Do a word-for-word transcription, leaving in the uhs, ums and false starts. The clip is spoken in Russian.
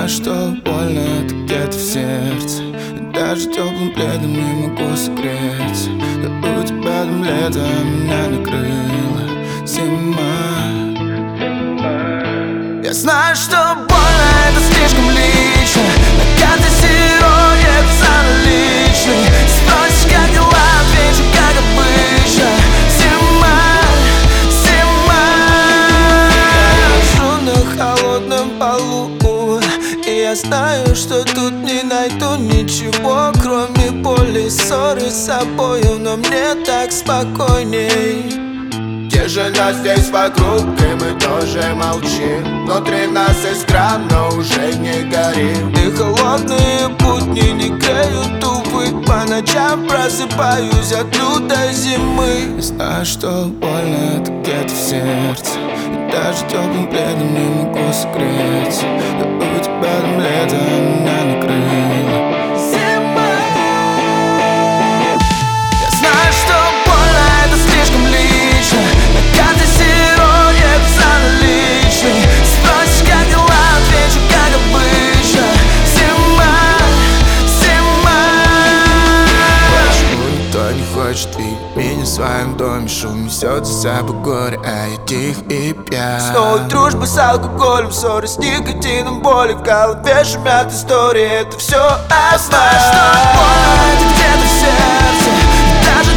знаю, что больно это где-то в сердце, и даже теплым пледом не могу согреться. Да у тебя там лето, а меня накрыла зима. Я знаю, что больно это слишком лично, на карте зеро нет за наличный. Спросишь, как дела, отвечу, как обычно. Зима, зима. Я лежу на холодном полу, и я знаю, что тут не найду ничего, кроме боли, ссоры с собою, но мне так спокойней. Тишина здесь вокруг, и мы тоже молчим. Внутри нас искра, но уже не горим. И холодные будни не греют, увы. По ночам просыпаюсь от лютой зимы. Я знаю, что больно это где-то в сердце, и даже теплым пледом не могу согреться. Да у тебя там лето, а меня накрыло зима. Я знаю, что больно это слишком лично, на карте зеро нет за наличный. Спросишь, как дела, отвечу, как обычно. Зима, зима. Почему никто не хочет видеть меня в своем доме? Шум несет за собой горе, а я тих и пьян. Снова дружба с алкоголем, ссоры с никотином, боли в голове шумят истории. Это все одна. Я знаю, что больно это где-то в сердце, и даже